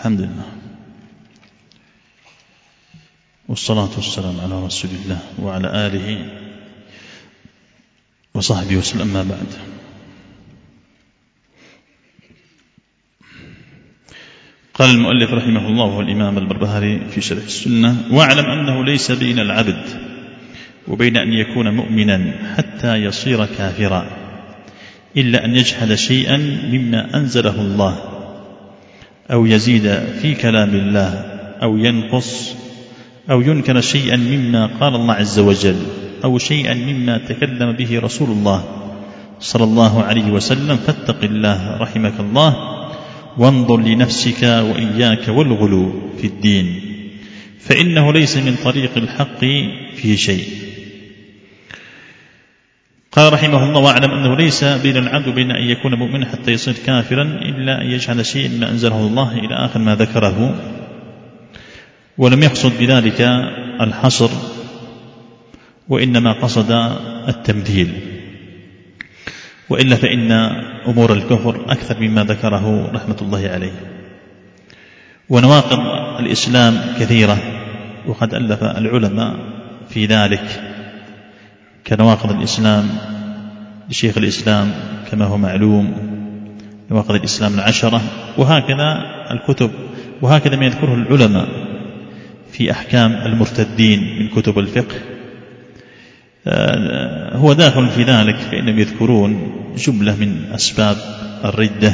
الحمد لله والصلاة والسلام على رسول الله وعلى آله وصحبه وسلم. ما بعد، قال المؤلف رحمه الله وهو الإمام البربهاري في شرح السنة: واعلم أنه ليس بين العبد وبين أن يكون مؤمنا حتى يصير كافرا إلا أن يجحد شيئا مما أنزله الله، أو يزيد في كلام الله، أو ينقص، أو ينكر شيئا مما قال الله عز وجل، أو شيئا مما تكلم به رسول الله صلى الله عليه وسلم. فاتق الله رحمك الله، وانظر لنفسك وإياك والغلو في الدين، فإنه ليس من طريق الحق فيه شيء. قال رحمه الله: واعلم أنه ليس بين العبد وبين أن يكون مؤمنا حتى يصير كافرا إلا أن يجحد شيئا ما أنزله الله، إلى آخر ما ذكره. ولم يقصد بذلك الحصر، وإنما قصد التمثيل، وإلا فإن أمور الكفر أكثر مما ذكره رحمة الله عليه. ونواقض الإسلام كثيرة، وقد ألف العلماء في ذلك، كنواقض الإسلام لشيخ الإسلام كما هو معلوم، نواقض الإسلام 10، وهكذا الكتب، وهكذا ما يذكره العلماء في أحكام المرتدين من كتب الفقه هو داخل في ذلك، فإنهم يذكرون جملة من أسباب الردة.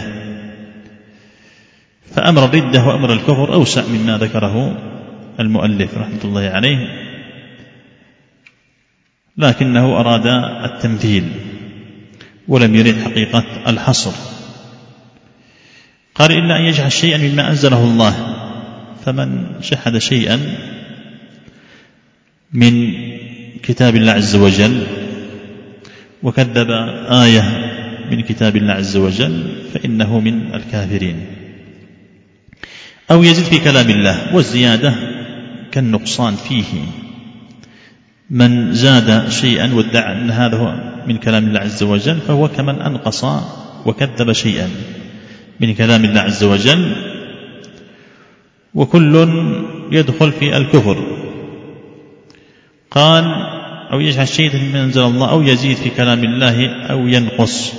فأمر الردة وأمر الكفر أوسع مما ذكره المؤلف رحمة الله عليه، لكنه أراد التمثيل ولم يرد حقيقة الحصر. قال: إلا أن يجحد شيئا مما أنزله الله. فمن جحد شيئا من كتاب الله عز وجل وكذب آية من كتاب الله عز وجل فإنه من الكافرين. أو يزيد في كلام الله، والزيادة كالنقصان فيه. من زاد شيئا وادعى أن هذا هو من كلام الله عز وجل فهو كمن أنقص وكذب شيئا من كلام الله عز وجل، وكل يدخل في الكفر. قال: أو يجحد شيئا مما أنزل الله، أو يزيد في كلام الله، أو ينقص،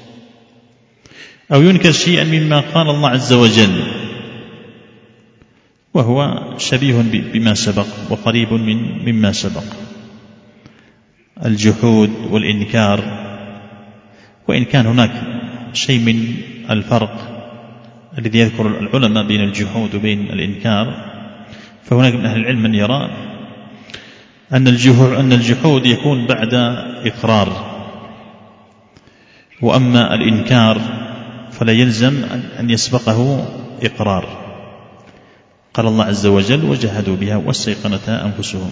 أو ينكر شيئا مما قال الله عز وجل، وهو شبيه بما سبق وقريب مما سبق، الجحود والإنكار. وإن كان هناك شيء من الفرق الذي يذكر العلماء بين الجحود وبين الإنكار، فهناك من أهل العلم من يرى أن الجحود يكون بعد إقرار، وأما الإنكار فلا يلزم أن يسبقه إقرار. قال الله عز وجل: وجحدوا بها واستيقنتها أنفسهم.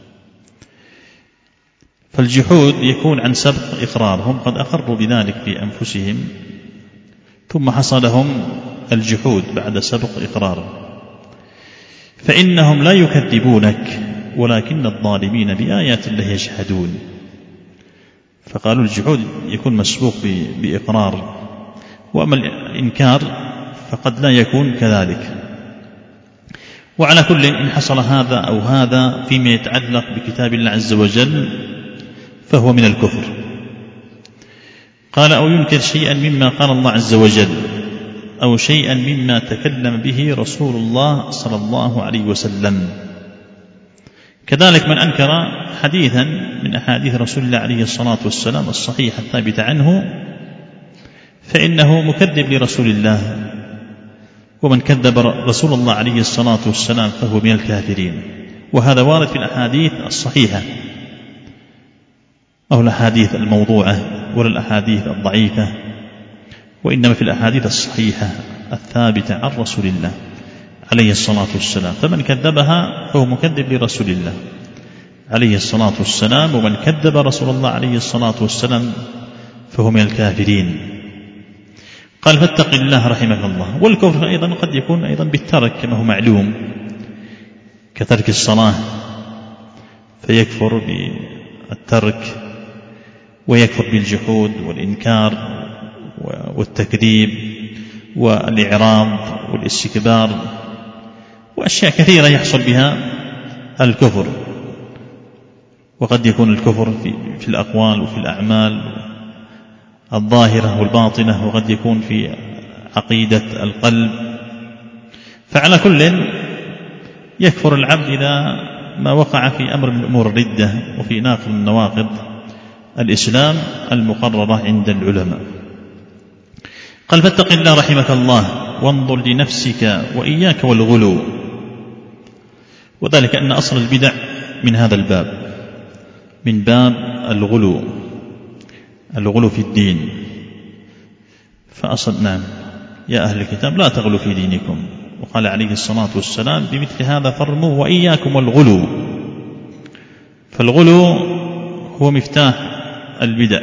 فالجحود يكون عن سبق إقرارهم، قد أقروا بذلك في أنفسهم ثم حصل لهم الجحود بعد سبق إقرار. فإنهم لا يكذبونك ولكن الظالمين بآيات الله يجحدون. فقالوا الجحود يكون مسبوق بإقرار، وأما الإنكار فقد لا يكون كذلك. وعلى كل إن حصل هذا أو هذا فيما يتعلق بكتاب الله عز وجل فهو من الكفر. قال: أو ينكر شيئا مما قال الله عز وجل، أو شيئا مما تكلم به رسول الله صلى الله عليه وسلم. كذلك من أنكر حديثا من أحاديث رسول الله عليه الصلاة والسلام الصحيحة الثابتة عنه فإنه مكذب لرسول الله، ومن كذب رسول الله عليه الصلاة والسلام فهو من الكافرين. وهذا وارد في الأحاديث الصحيحة، أو الأحاديث الموضوعة ولا الأحاديث الضعيفة، وإنما في الأحاديث الصحيحة الثابتة عن رسول الله عليه الصلاة والسلام. فمن كذبها فهو مكذب لرسول الله عليه الصلاة والسلام، ومن كذب رسول الله عليه الصلاة والسلام فهو من الكافرين. قال: فاتق الله رحمك الله. والكفر أيضا قد يكون أيضا بالترك كما هو معلوم، كترك الصلاة فيكفر بالترك، ويكفر بالجحود والإنكار والتكذيب والإعراض والاستكبار وأشياء كثيرة يحصل بها الكفر. وقد يكون الكفر في الأقوال وفي الأعمال الظاهرة والباطنة، وقد يكون في عقيدة القلب. فعلى كل يكفر العبد إذا ما وقع في أمر من أمور الردة وفي ناقض من نواقض الإسلام المقررة عند العلماء. قال فاتق الله رحمك الله وانظر لنفسك وإياك والغلو. وذلك أن أصل البدع من هذا الباب، من باب الغلو في الدين. فأصل نعم يا أهل الكتاب لا تغلوا في دينكم، وقال عليه الصلاة والسلام بمثل هذا فارموا وإياكم والغلو. فالغلو هو مفتاح البدع.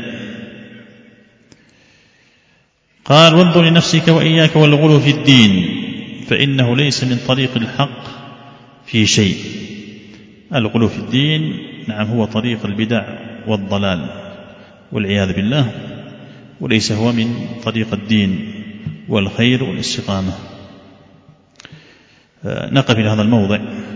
قال وانظر لنفسك وإياك والغلو في الدين فإنه ليس من طريق الحق في شيء. الغلو في الدين نعم هو طريق البدع والضلال والعياذ بالله، وليس هو من طريق الدين والخير والاستقامة. نقف إلى هذا الموضع.